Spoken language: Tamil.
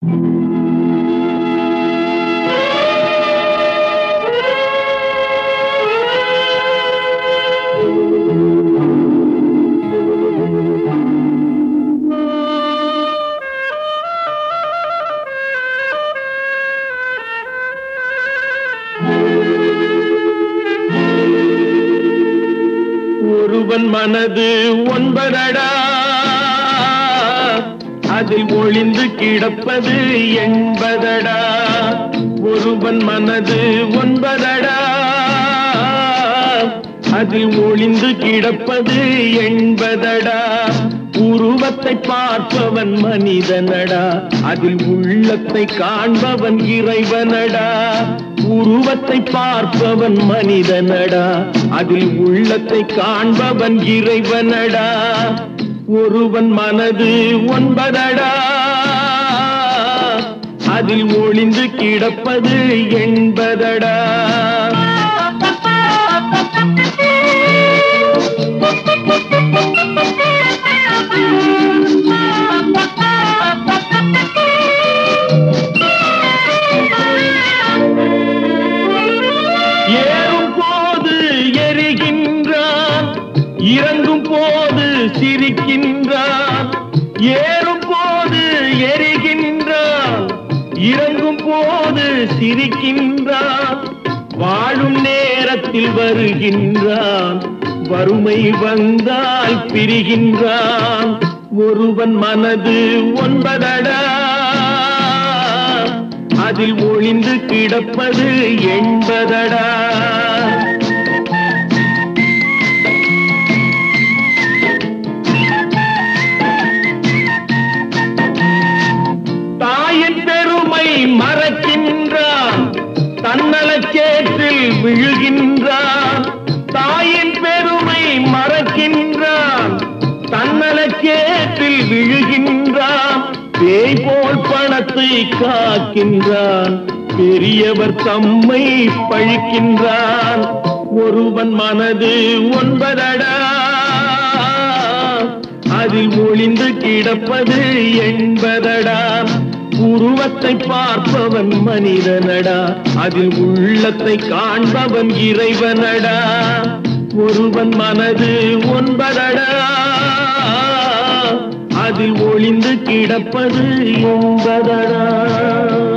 ஒருவன் மனது ஒன்பதடா, அதில் ஒளிந்து கிடப்பது எண்பதடா. ஒருவன் மனது ஒன்பதடா, அதில் ஒளிந்து கிடப்பது எண்பதடா. உருவத்தை பார்ப்பவன் மனிதனடா, அதில் உள்ளத்தை காண்பவன் இறைவனடா. உருவத்தை பார்ப்பவன் மனிதனடா, அதில் உள்ளத்தை காண்பவன் இறைவனடா. ஒருவன் மனது ஒன்பதடா, அதில் ஒளிந்து கிடப்பது எண்பதடா. ஏறும் போது எரிகின்றான், இறங்கும் போது சிரிக்கின்றான். ஏறும் போது எரிகின்றான், இறங்கும் போது சிரிக்கின்றான். வாழும் நேரத்தில் வருகின்றான், வறுமை வந்தால் பிரிகின்றான். ஒருவன் மனது ஒன்பதடா, அதில் ஒளிந்து கிடப்பது எண்பதடா. தாயின் பெருமை மறக்கின்றான், தன்னலச்சேற்றில் விழுகின்றான். தாயின் பெருமை மறக்கின்றான், தன்னலச்சேற்றில் விழுகின்றான். பேய் போல் பணத்தை காக்கின்றான், பெரியவர் தம்மை பழிக்கின்றான். ஒருவன் மனது ஒன்பதடா, அதில் ஒளிந்து கிடப்பது எண்பதடா. உருவத்தை பார்ப்பவன் மனிதனடா, அதில் உள்ளத்தை காண்பவன் இறைவனடா. ஒருவன் மனது ஒன்பதடா, அதில் ஒளிந்து கிடப்பது எண்பதடா.